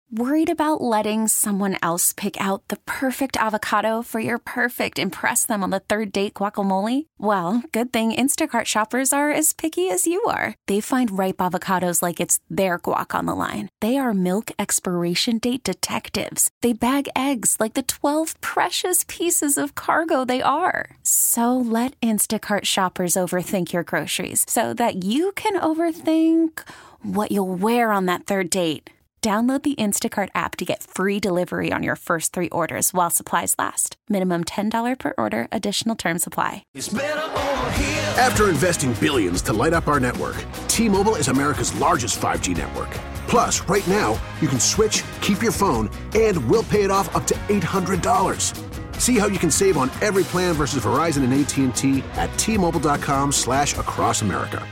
Worried about letting someone else pick out the perfect avocado for your perfect impress them on the third date guacamole? Well, good thing Instacart shoppers are as picky as you are. They find ripe avocados like it's their guac on the line. They are milk expiration date detectives. They bag eggs like the 12 precious pieces of cargo they are. So let Instacart shoppers overthink your groceries so that you can overthink what you'll wear on that third date. Download the Instacart app to get free delivery on your first 3 orders while supplies last. Minimum $10 per order. Additional terms apply. After investing billions to light up our network, T-Mobile is America's largest 5G network. Plus, right now, you can switch, keep your phone, and we'll pay it off up to $800. See how you can save on every plan versus Verizon and AT&T at T-Mobile.com/across America.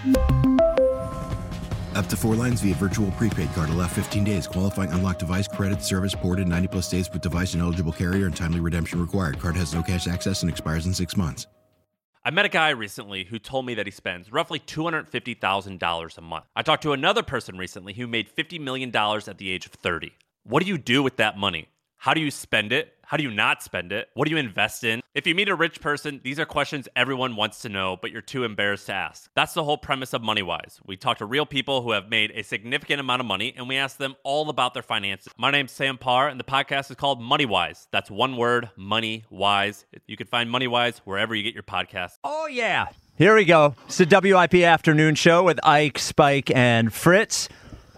Up to 4 lines via virtual prepaid card. Allow 15 days. Qualifying unlocked device credit service ported 90+ days with device and eligible carrier and timely redemption required. Card has no cash access and expires in 6 months. I met a guy recently who told me that he spends roughly $250,000 a month. I talked to another person recently who made $50 million at the age of 30. What do you do with that money? How do you spend it? How do you not spend it? What do you invest in? If you meet a rich person, these are questions everyone wants to know, but you're too embarrassed to ask. That's the whole premise of MoneyWise. We talk to real people who have made a significant amount of money, and we ask them all about their finances. My name's Sam Parr, and the podcast is called MoneyWise. That's one word, MoneyWise. You can find MoneyWise wherever you get your podcasts. Oh, yeah. Here we go. It's the WIP Afternoon Show with Ike, Spike, and Fritz.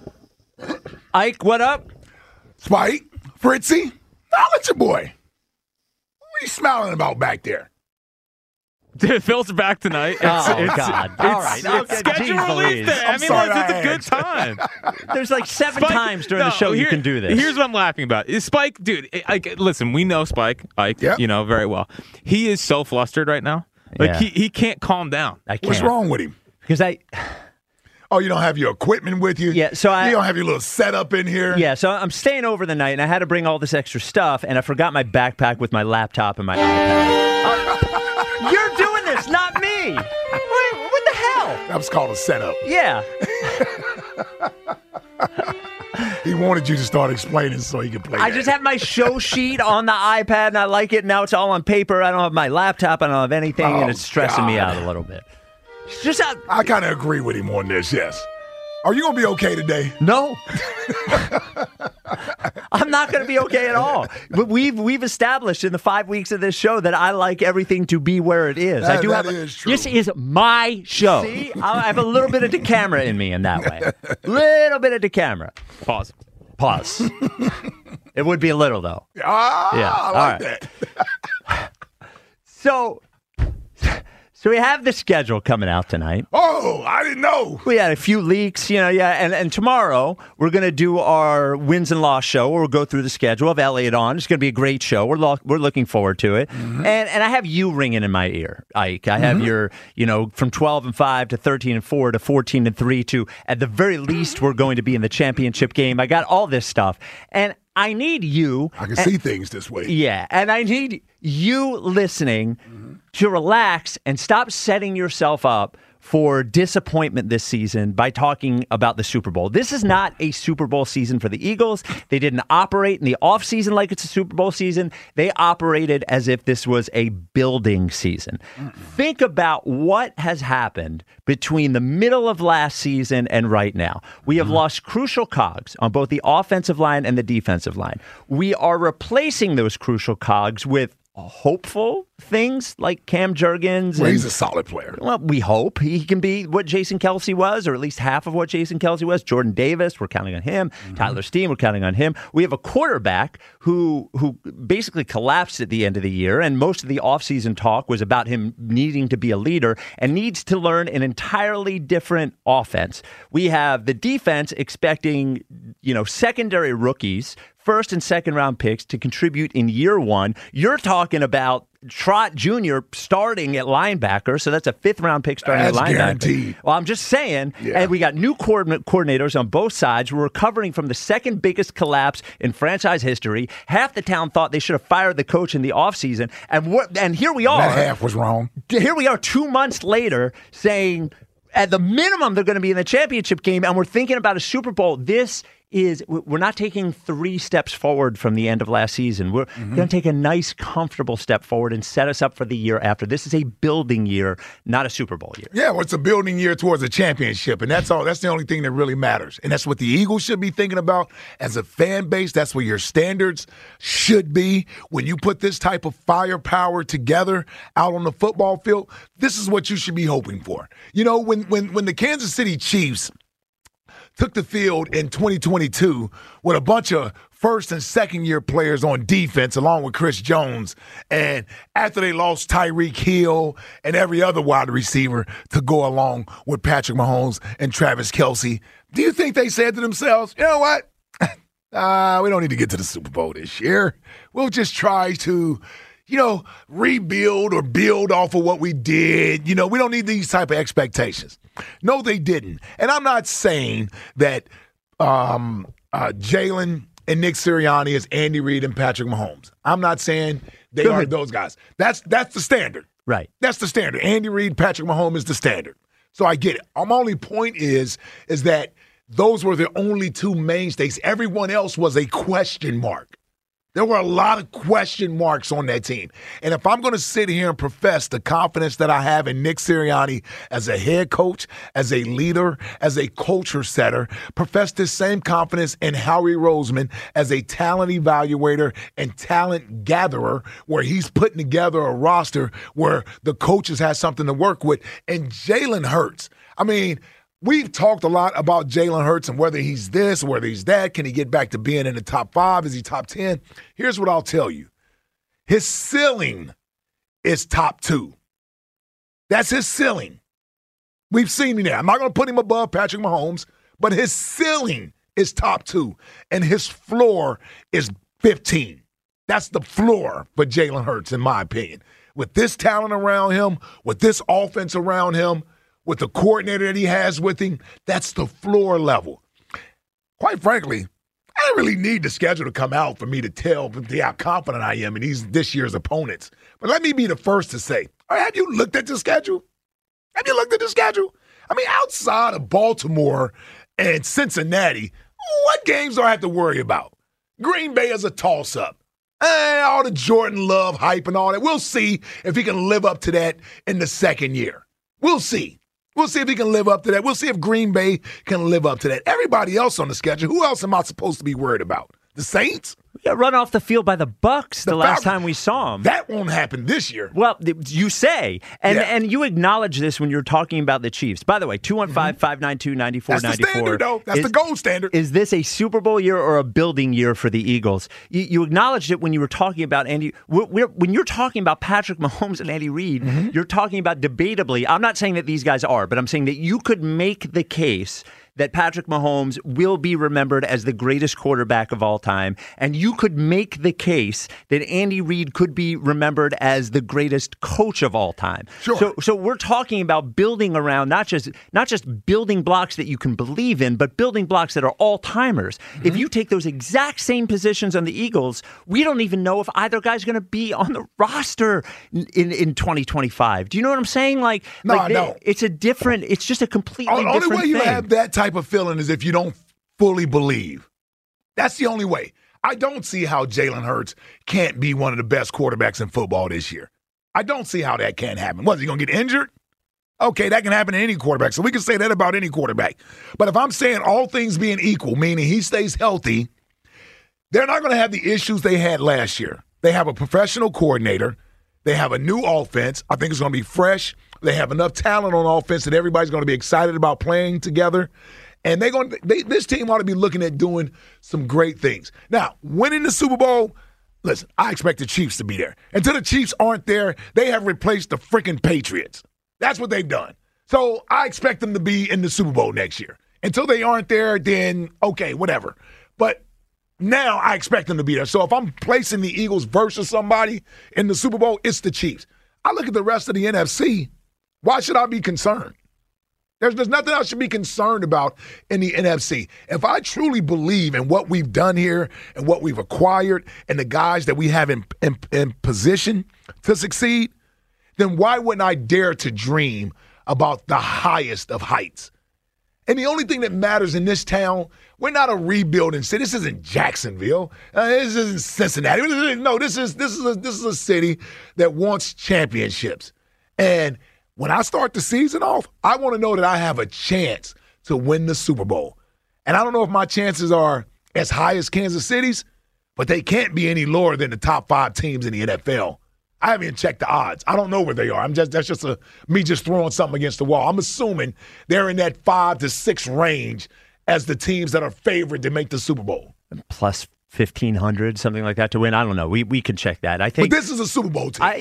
Ike, what up? Spike, Fritzy, holla at your boy. What are you smiling about back there? Dude, Phil's back tonight. God. All right. It's schedule release day. I mean, it's a good time. There's like 7 times during the show you can do this. Here's what I'm laughing about. Spike, dude, listen, we know Spike, Ike, Yep. Very well. He is so flustered right now. Like, he can't calm down. I can't. What's wrong with him? Because Oh, you don't have your equipment with you? Yeah, so you don't have your little setup in here? Yeah, so I'm staying over the night, and I had to bring all this extra stuff, and I forgot my backpack with my laptop and my iPad. You're doing this, not me! What the hell? That was called a setup. Yeah. He wanted you to start explaining so he could play I just have my show sheet on the iPad, and I like it. Now it's all on paper. I don't have my laptop. I don't have anything, and it's stressing me out a little bit. Just I kind of agree with him on this, yes. Are you going to be okay today? No. I'm not going to be okay at all. But we've established in the 5 weeks of this show that I like everything to be where it is. That is true. This is my show. See, I have a little bit of Decamera in me in that way. Little bit of Decamera. Pause. It would be a little, though. I like that. So we have the schedule coming out tonight. Oh, I didn't know. We had a few leaks, and tomorrow we're going to do our wins and loss show where we'll go through the schedule of Elliott on. It's going to be a great show. We're looking forward to it. Mm-hmm. And I have you ringing in my ear, Ike. I have your, from 12-5 to 13-4 to 14-3 to, at the very least, we're going to be in the championship game. I got all this stuff. And I need you. I can see things this way. Yeah, and I need you listening to relax and stop setting yourself up for disappointment this season by talking about the Super Bowl. This is not a Super Bowl season for the Eagles. They didn't operate in the offseason like it's a Super Bowl season. They operated as if this was a building season. Think about what has happened between the middle of last season and right now. We have lost crucial cogs on both the offensive line and the defensive line. We are replacing those crucial cogs with hopeful things like Cam Jurgens. Well, he's a solid player. Well, we hope he can be what Jason Kelce was, or at least half of what Jason Kelce was. Jordan Davis, we're counting on him. Tyler Steen, we're counting on him. We have a quarterback who basically collapsed at the end of the year, and most of the offseason talk was about him needing to be a leader and needs to learn an entirely different offense. We have the defense expecting, secondary rookies, first and second round picks to contribute in year one. You're talking about Trott Jr. starting at linebacker, so that's a fifth-round pick starting at linebacker. Guaranteed. Well, I'm just saying, and we got new coordinators on both sides. We're recovering from the second biggest collapse in franchise history. Half the town thought they should have fired the coach in the offseason, and here we are. That half was wrong. Here we are 2 months later saying, at the minimum, they're going to be in the championship game, and we're thinking about a Super Bowl. This is we're not taking 3 steps forward from the end of last season. We're going to take a nice, comfortable step forward and set us up for the year after. This is a building year, not a Super Bowl year. Yeah, well, it's a building year towards a championship, and that's all. That's the only thing that really matters. And that's what the Eagles should be thinking about as a fan base. That's where your standards should be. When you put this type of firepower together out on the football field, this is what you should be hoping for. You know, when the Kansas City Chiefs took the field in 2022 with a bunch of first and second year players on defense along with Chris Jones, and after they lost Tyreek Hill and every other wide receiver to go along with Patrick Mahomes and Travis Kelce, do you think they said to themselves, you know what? We don't need to get to the Super Bowl this year. We'll just try to, rebuild or build off of what we did. We don't need these type of expectations. No, they didn't. And I'm not saying that Jalen and Nick Sirianni is Andy Reid and Patrick Mahomes. I'm not saying they are those guys. That's the standard. Right. That's the standard. Andy Reid, Patrick Mahomes is the standard. So I get it. My only point is that those were the only 2 mainstays. Everyone else was a question mark. There were a lot of question marks on that team. And if I'm going to sit here and profess the confidence that I have in Nick Sirianni as a head coach, as a leader, as a culture setter, profess this same confidence in Howie Roseman as a talent evaluator and talent gatherer, where he's putting together a roster where the coaches have something to work with, and Jalen Hurts. I mean, we've talked a lot about Jalen Hurts and whether he's this, whether he's that. Can he get back to being in the top 5? Is he top 10? Here's what I'll tell you. His ceiling is top 2. That's his ceiling. We've seen him there. I'm not going to put him above Patrick Mahomes, but his ceiling is top 2, and his floor is 15. That's the floor for Jalen Hurts, in my opinion. With this talent around him, with this offense around him, with the coordinator that he has with him, that's the floor level. Quite frankly, I don't really need the schedule to come out for me to tell how confident I am in this year's opponents. But let me be the first to say, have you looked at the schedule? Have you looked at the schedule? I mean, outside of Baltimore and Cincinnati, what games do I have to worry about? Green Bay is a toss-up. All the Jordan Love hype and all that. We'll see if he can live up to that in the second year. We'll see. We'll see if he can live up to that. We'll see if Green Bay can live up to that. Everybody else on the schedule, who else am I supposed to be worried about? The Saints? We got run off the field by the Bucks the last time we saw them. That won't happen this year. Well, you say. And you acknowledge this when you're talking about the Chiefs. By the way, 215-592-9494. That's the standard, though. That's the gold standard. Is this a Super Bowl year or a building year for the Eagles? You acknowledged it when you were talking about Andy. When you're talking about Patrick Mahomes and Andy Reid, you're talking about debatably. I'm not saying that these guys are, but I'm saying that you could make the case that Patrick Mahomes will be remembered as the greatest quarterback of all time. And you could make the case that Andy Reid could be remembered as the greatest coach of all time. Sure. So we're talking about building around not just building blocks that you can believe in, but building blocks that are all-timers. If you take those exact same positions on the Eagles, we don't even know if either guy's going to be on the roster in 2025. Do you know what I'm saying? No. It's just a completely different thing. The only way you have that type of feeling is if you don't fully believe. That's the only way. I don't see how Jalen Hurts can't be one of the best quarterbacks in football this year. I don't see how that can't happen. What, is he going to get injured? Okay, that can happen to any quarterback. So we can say that about any quarterback. But if I'm saying all things being equal, meaning he stays healthy, they're not going to have the issues they had last year. They have a professional coordinator. They have a new offense. I think it's going to be fresh. They have enough talent on offense that everybody's going to be excited about playing together. And this team ought to be looking at doing some great things. Now, winning the Super Bowl, listen, I expect the Chiefs to be there. Until the Chiefs aren't there, they have replaced the freaking Patriots. That's what they've done. So I expect them to be in the Super Bowl next year. Until they aren't there, then okay, whatever. But now I expect them to be there. So if I'm placing the Eagles versus somebody in the Super Bowl, it's the Chiefs. I look at the rest of the NFC. Why should I be concerned? There's nothing I should be concerned about in the NFC. If I truly believe in what we've done here and what we've acquired and the guys that we have in position to succeed, then why wouldn't I dare to dream about the highest of heights? And the only thing that matters in this town, we're not a rebuilding city. This isn't Jacksonville. This isn't Cincinnati. No, this is a city that wants championships. And when I start the season off, I want to know that I have a chance to win the Super Bowl. And I don't know if my chances are as high as Kansas City's, but they can't be any lower than the top 5 teams in the NFL. I haven't even checked the odds. I don't know where they are. That's just me just throwing something against the wall. I'm assuming they're in that 5 to 6 range as the teams that are favored to make the Super Bowl. Plus 1,500, something like that to win. I don't know. We can check that. I think. But this is a Super Bowl team.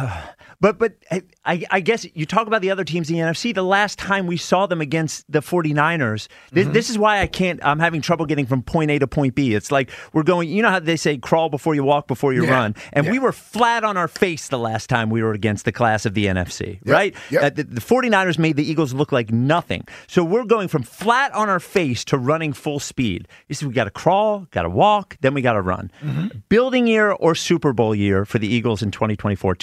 But I guess you talk about the other teams in the NFC. The last time we saw them against the 49ers, this is why I'm having trouble getting from point A to point B. It's like we're going, you know how they say crawl before you walk, before you run. And we were flat on our face the last time we were against the class of the NFC, right? Yep. The 49ers made the Eagles look like nothing. So we're going from flat on our face to running full speed. You see, we got to crawl, got to walk, then we got to run. Building year or Super Bowl year for the Eagles in 2024.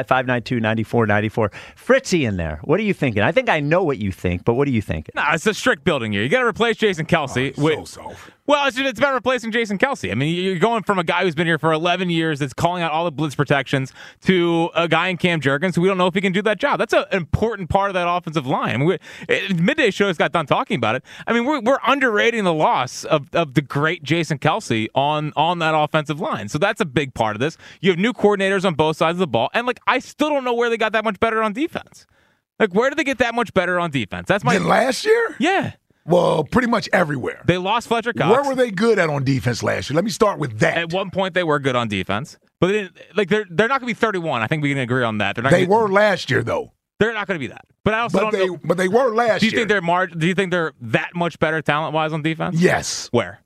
215-592-9494. Fritzy in there. What are you thinking? I think I know what you think, but what are you thinking? Nah, it's a strict building year. You got to replace Jason Kelce. Well, it's about replacing Jason Kelce. I mean, you're going from a guy who's been here for 11 years that's calling out all the blitz protections to a guy in Cam Jurgens who we don't know if he can do that job. That's an important part of that offensive line. I mean, Midday Show has got done talking about it. I mean, we're underrating the loss of the great Jason Kelce on that offensive line. So that's a big part of this. You have new coordinators on both sides of the ball. And, I still don't know where they got that much better on defense. Where did they get that much better on defense? That's Than last year? Yeah. Well, pretty much everywhere. They lost Fletcher Cox. Where were they good at on defense last year? Let me start with that. At one point, they were good on defense, but they didn't, they're not going to be 31. I think we can agree on that. They were last year, though. They're not going to be that. But I also don't know. But they were last year. Do you think they're that much better talent-wise on defense? Yes. Where?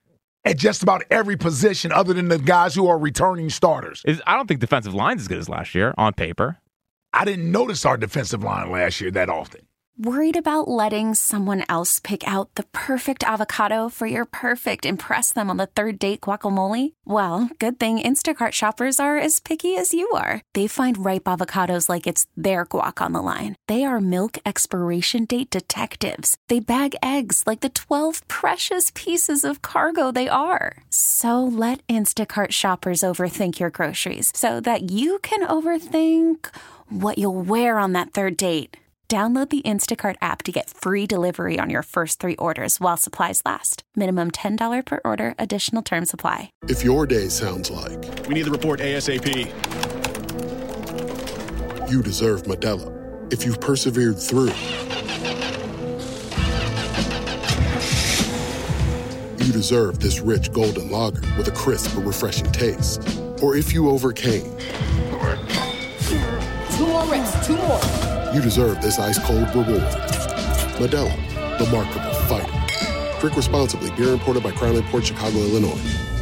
At just about every position other than the guys who are returning starters. I don't think defensive line's as good as last year on paper. I didn't notice our defensive line last year that often. Worried about letting someone else pick out the perfect avocado for your perfect impress them on the third date guacamole? Well, good thing Instacart shoppers are as picky as you are. They find ripe avocados like it's their guac on the line. They are milk expiration date detectives. They bag eggs like the 12 precious pieces of cargo they are. So let Instacart shoppers overthink your groceries so that you can overthink what you'll wear on that third date. Download the Instacart app to get free delivery on your first 3 orders while supplies last. Minimum $10 per order. Additional terms apply. If your day sounds like, we need the report ASAP, you deserve Modelo. If you've persevered through, you deserve this rich golden lager with a crisp but refreshing taste. Or if you overcame. 2 more reps, 2 more. You deserve this ice-cold reward. Modelo, the Remarkable Fighter. Drink responsibly. Beer imported by Crown Imports, Chicago, Illinois.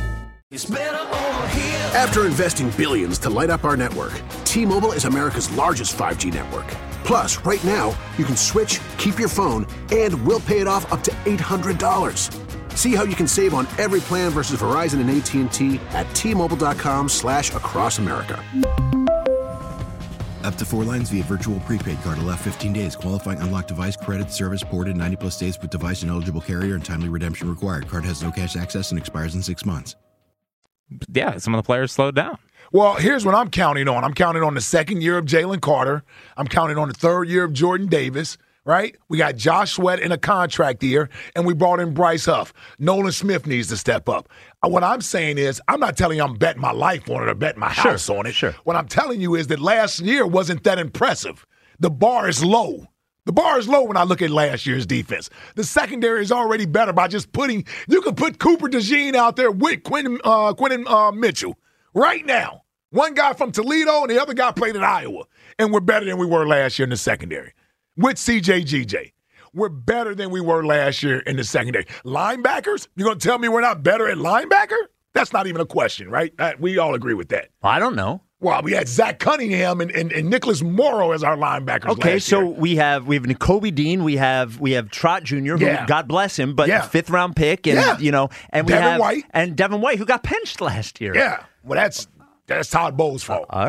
After investing billions to light up our network, T-Mobile is America's largest 5G network. Plus, right now, you can switch, keep your phone, and we'll pay it off up to $800. See how you can save on every plan versus Verizon and AT&T at T-Mobile.com/across America. Up to 4 lines via virtual prepaid card. Allow 15 days. Qualifying unlocked device credit service ported 90+ days with device and eligible carrier and timely redemption required. Card has no cash access and expires in 6 months. Yeah, some of the players slowed down. Well, here's what I'm counting on. I'm counting on the 2nd year of Jalen Carter. I'm counting on the 3rd year of Jordan Davis. Right? We got Josh Sweat in a contract year, and we brought in Bryce Huff. Nolan Smith needs to step up. What I'm saying is, I'm not telling you I'm betting my life on it or betting my house on it. Sure. What I'm telling you is that last year wasn't that impressive. The bar is low. The bar is low when I look at last year's defense. The secondary is already better by just you can put Cooper DeJean out there with Quentin Mitchell right now. One guy from Toledo and the other guy played at Iowa, and we're better than we were last year in the secondary. With CJ we're better than we were last year in the secondary. Linebackers, you're going to tell me we're not better at linebacker? That's not even a question, right? We all agree with that. I don't know. Well, we had Zach Cunningham and Nicholas Morrow as our linebackers. Okay, so we have Nakobe Dean, we have Trot Jr., who, God bless him, but 5th round pick, and and we Devin White, Devin White, who got benched last year. Yeah, well, that's Todd Bowles' fault. All right.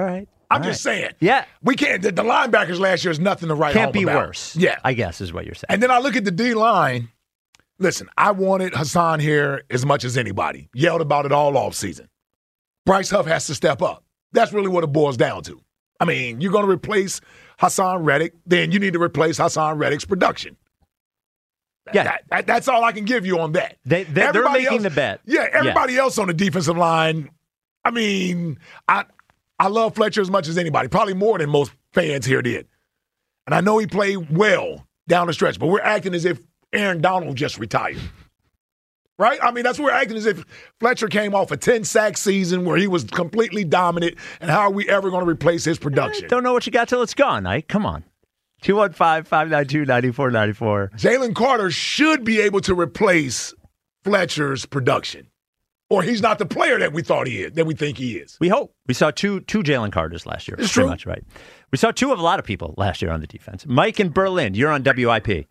I'm just saying. Yeah. We can't. The linebackers last year is nothing to write home about. Can't be worse. Yeah. I guess is what you're saying. And then I look at the D-line. Listen, I wanted Hassan here as much as anybody. Yelled about it all offseason. Bryce Huff has to step up. That's really what it boils down to. I mean, you're going to replace Hassan Reddick, then you need to replace Hassan Reddick's production. Yeah. That's all I can give you on that. They're making the bet. Yeah, everybody else on the defensive line, I mean, I love Fletcher as much as anybody, probably more than most fans here did. And I know he played well down the stretch, but we're acting as if Aaron Donald just retired. Right? I mean, that's what we're acting as if Fletcher came off a 10-sack season where he was completely dominant, and how are we ever going to replace his production? Don't know what you got till it's gone, Ike. Come on. 215-592-9494. Jalen Carter should be able to replace Fletcher's production. Or he's not the player that we thought he is, that we think he is. We hope. We saw two Jalen Carters last year. It's pretty true. much right. We saw two of a lot of people last year on the defense. Mike in Berlin, you're on WIP.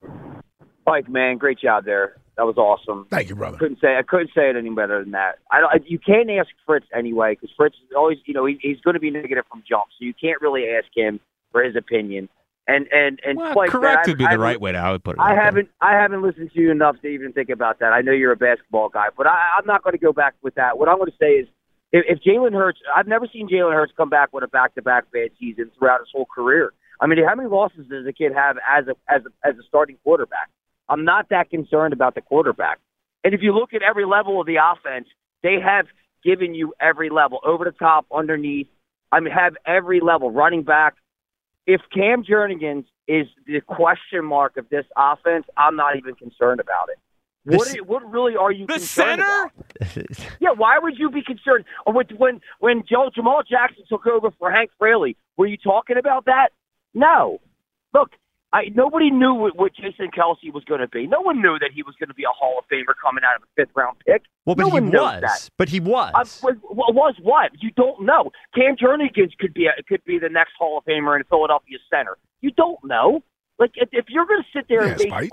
Mike, man, great job there. That was awesome. Thank you, brother. I couldn't say it any better than that. You can't ask Fritz anyway, because Fritz is always, he's going to be negative from jump, so you can't really ask him for his opinion. And like correct that, would be the right way to I would put it. I haven't listened to you enough to even think about that. I know you're a basketball guy, but I'm not going to go back with that. What I'm going to say is, if Jalen Hurts, I've never seen Jalen Hurts come back with a back-to-back bad season throughout his whole career. I mean, how many losses does a kid have as a starting quarterback? I'm not that concerned about the quarterback. And if you look at every level of the offense, they have given you every level, over the top, underneath. I mean, have every level, running back. If Cam Jernigan is the question mark of this offense, I'm not even concerned about it. What really are you concerned about? Yeah, why would you be concerned? When Jamal Jackson took over for Hank Fraley, were you talking about that? No. Look, nobody knew what Jason Kelce was going to be. No one knew that he was going to be a Hall of Famer coming out of a fifth-round pick. Well, but he was. But he was. Was what? You don't know. Cam Jernigan could be the next Hall of Famer in Philadelphia center. You don't know. Like if you're going to sit there and base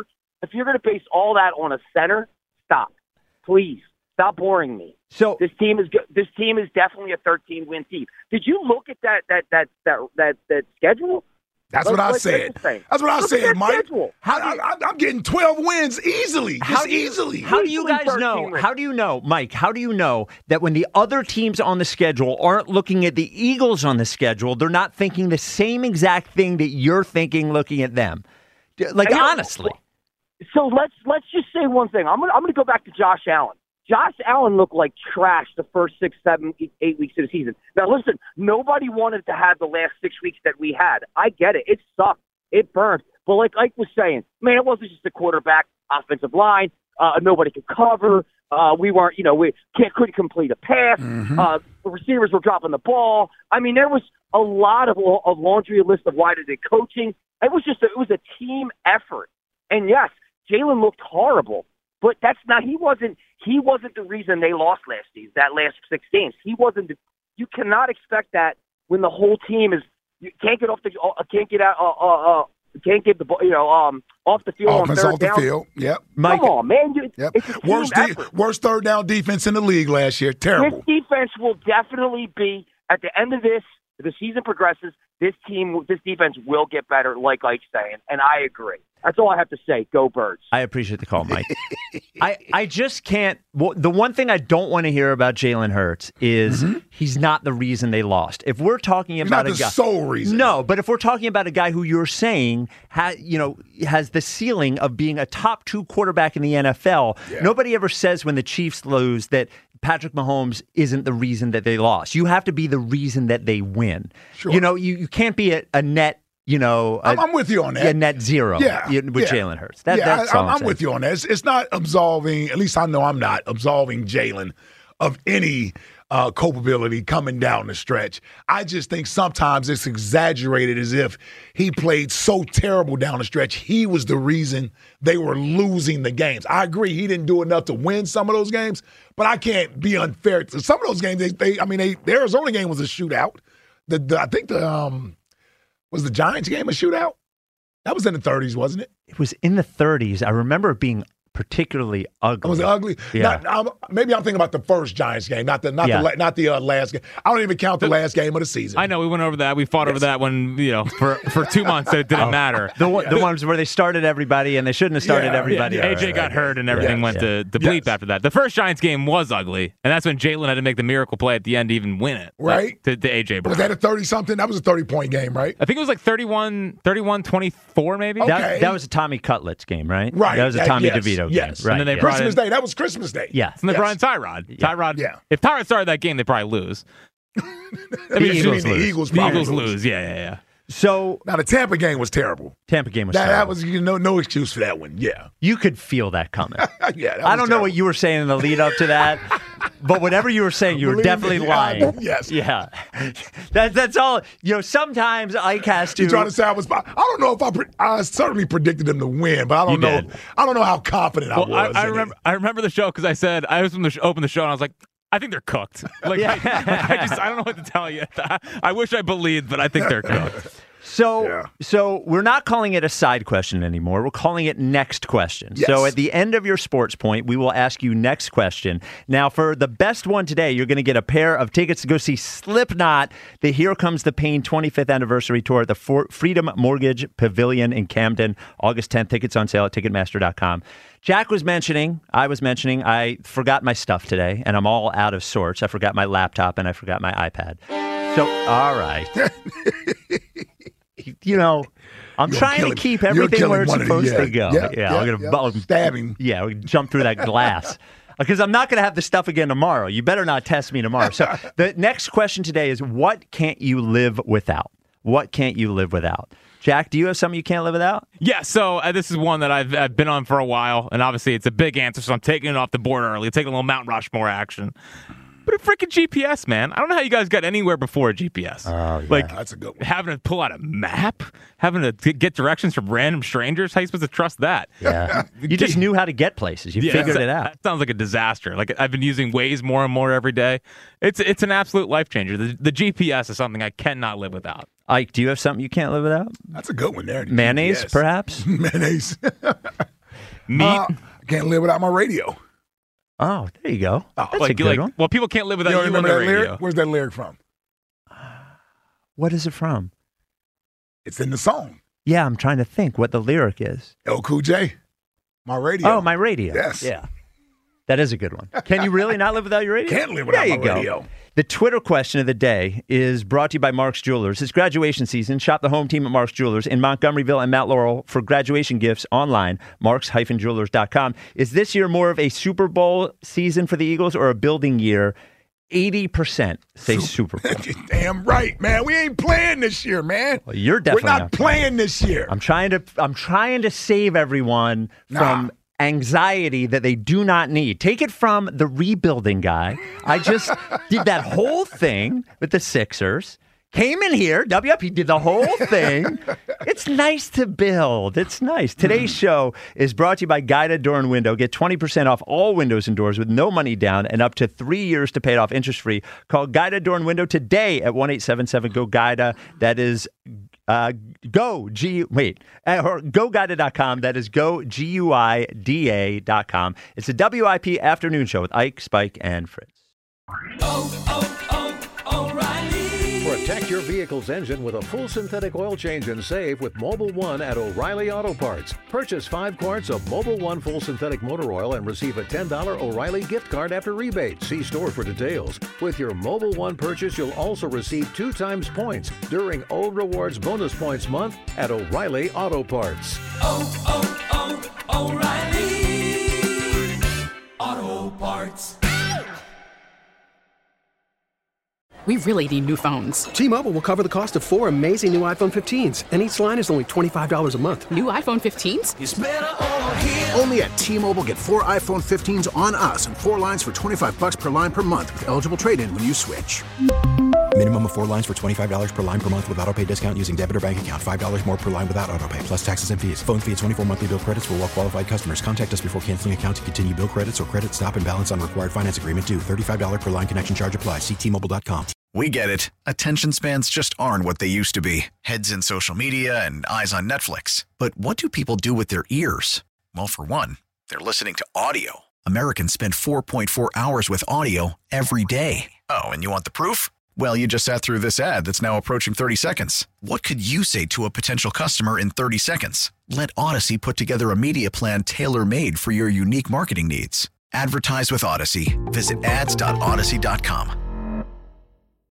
if you're going to base all that on a center, stop. Please stop boring me. So this team is definitely a 13-win team. Did you look at that schedule? That's what I said. That's what I said, Mike. I'm getting 12 wins easily. Easily. How do you guys know? How do you know, Mike? How do you know that when the other teams on the schedule aren't looking at the Eagles on the schedule, they're not thinking the same exact thing that you're thinking looking at them? Like, honestly. So let's just say one thing. I'm gonna go back to Josh Allen. Josh Allen looked like trash the first 6, 7, 8 weeks of the season. Now, listen, nobody wanted to have the last 6 weeks that we had. I get it. It sucked. It burned. But like Ike was saying, man, it wasn't just the quarterback, offensive line. Nobody could cover. We weren't, couldn't complete a pass. Mm-hmm. The receivers were dropping the ball. I mean, there was a lot of laundry list of why did it coaching. It was a team effort. And yes, Jalen looked horrible. But that's not. He wasn't the reason they lost last season. That last 6 games, he wasn't. You cannot expect that when the whole team is. You can't get off the. Can't get out. Can't get the off the field. Offense on off the down. field. Yep. Come on, man. Yep. It's a team effort. Worst third down defense in the league last year. Terrible. This defense will definitely be at the end of this. If the season progresses, this defense will get better, like Ike's saying, and I agree. That's all I have to say. Go Birds. I appreciate the call, Mike. I just can't. Well, the one thing I don't want to hear about Jalen Hurts is he's not the reason they lost. If we're talking about a guy, sole reason. No, but if we're talking about a guy who you're saying has the ceiling of being a top 2 quarterback in the NFL, nobody ever says when the Chiefs lose that Patrick Mahomes isn't the reason that they lost. You have to be the reason that they win. Sure. You can't be a net. I'm with you on that. Net zero with Jalen Hurts. That's all I'm with you on that. It's not absolving, at least I know I'm not absolving Jalen of any culpability coming down the stretch. I just think sometimes it's exaggerated as if he played so terrible down the stretch. He was the reason they were losing the games. I agree he didn't do enough to win some of those games, but I can't be unfair. Some of those games, the Arizona game was a shootout. I think was the Giants game a shootout? That was in the 30s, wasn't it? It was in the 30s. I remember it being particularly ugly. Was it ugly? Yeah. Maybe I'm thinking about the first Giants game, not the last game. I don't even count the last game of the season. I know we went over that. We fought over that when for 2 months it didn't matter. The ones where they started everybody and they shouldn't have started everybody. Yeah. AJ got hurt and everything went to bleep after that. The first Giants game was ugly, and that's when Jalen had to make the miracle play at the end to even win it. Right. To AJ Brown. Was that a 30-something? That was a 30-point game, right? I think it was like 31-24 maybe. Okay. That was a Tommy Cutlets game, right? Right. That was a Tommy DeVito game. Yes. Right. And then they Christmas Day. That was Christmas Day. Yeah. And they brought in Tyrod. If Tyrod started that game, they probably lose. The Eagles lose. Yeah. So now the Tampa game was terrible. Tampa game was terrible. terrible. That was no excuse for that one. Yeah. You could feel that coming. I don't know what you were saying in the lead up to that, but whatever you were saying, you were definitely lying. Yes. Yeah. That's all. Sometimes Ike has to. You're trying to say I don't know if I certainly predicted them to win, but I don't know. I don't know how confident I was. I remember the show because I said I was open the show and I was like, I think they're cooked. Like I don't know what to tell you. I wish I believed, but I think they're cooked. So we're not calling it a side question anymore. We're calling it next question. Yes. So at the end of your sports point, we will ask you next question. Now, for the best one today, you're going to get a pair of tickets to go see Slipknot, the Here Comes the Pain 25th anniversary tour at the Freedom Mortgage Pavilion in Camden, August 10th. Tickets on sale at Ticketmaster.com. Jack was mentioning, I forgot my stuff today, and I'm all out of sorts. I forgot my laptop, and I forgot my iPad. So, all right. I'm trying to keep everything where it's supposed to go. I'm going to stab him. Yeah, we jump through that glass. Because I'm not going to have this stuff again tomorrow. You better not test me tomorrow. So the next question today is, what can't you live without? What can't you live without? Jack, do you have something you can't live without? Yeah, so this is one that I've been on for a while, and obviously it's a big answer, so I'm taking it off the board early, taking a little Mount Rushmore action. But a freaking GPS, man. I don't know how you guys got anywhere before a GPS. Oh, yeah. Like, that's a good one. Having to pull out a map, having to get directions from random strangers. How are you supposed to trust that? Yeah. You just knew how to get places. You figured it out. That sounds like a disaster. Like, I've been using Waze more and more every day. It's an absolute life changer. The GPS is something I cannot live without. Ike, do you have something you can't live without? That's a good one there. Mayonnaise, perhaps? Mayonnaise. Meat? I can't live without my radio. Oh, there you go. That's a good one. Well, people can't live without you remember on that the radio. lyric? Where's that lyric from? What is it from? It's in the song. Yeah, I'm trying to think what the lyric is. El Cool J. My radio. Oh, my radio. Yes. Yeah. That is a good one. Can you really not live without your radio? Can't live without my radio. The Twitter question of the day is brought to you by Mark's Jewelers. It's graduation season. Shop the home team at Mark's Jewelers in Montgomeryville and Mount Laurel for graduation gifts online, marks-jewelers.com. Is this year more of a Super Bowl season for the Eagles or a building year? 80% say Super Bowl. Damn right, man. We ain't playing this year, man. Well, you're definitely We're not playing this year. I'm trying to save everyone from anxiety that they do not need. Take it from the rebuilding guy. I just did that whole thing with the Sixers. Came in here, WP did the whole thing. It's nice to build. It's nice. Today's show is brought to you by Guida Door and Window. Get 20% off all windows and doors with no money down and up to 3 years to pay it off interest-free. Call Guida Door and Window today at 1-877-GO-GUIDA. That is GoGuida.com. That is GoGuida.com. It's a WIP afternoon show with Ike, Spike, and Fritz. Protect your vehicle's engine with a full synthetic oil change and save with Mobil 1 at O'Reilly Auto Parts. Purchase 5 quarts of Mobil 1 full synthetic motor oil and receive a $10 O'Reilly gift card after rebate. See store for details. With your Mobil 1 purchase, you'll also receive 2 times points during O Rewards Bonus Points Month at O'Reilly Auto Parts. O'Reilly Auto Parts. We really need new phones. T-Mobile will cover the cost of 4 amazing new iPhone 15s, and each line is only $25 a month. New iPhone 15s? It's better over here. Only at T-Mobile, get 4 iPhone 15s on us and 4 lines for $25 per line per month with eligible trade-in when you switch. Minimum of 4 lines for $25 per line per month with autopay discount using debit or bank account. $5 more per line without autopay, plus taxes and fees. Phone fee at 24 monthly bill credits for well-qualified customers. Contact us before canceling account to continue bill credits or credit stop and balance on required finance agreement due. $35 per line connection charge applies. See T-Mobile.com. We get it. Attention spans just aren't what they used to be. Heads in social media and eyes on Netflix. But what do people do with their ears? Well, for one, They're listening to audio. Americans spend 4.4 hours with audio every day. Oh, and you want the proof? Well, you just sat through this ad that's now approaching 30 seconds. What could you say to a potential customer in 30 seconds? Let Odyssey put together a media plan tailor-made for your unique marketing needs. Advertise with Odyssey. Visit ads.odyssey.com.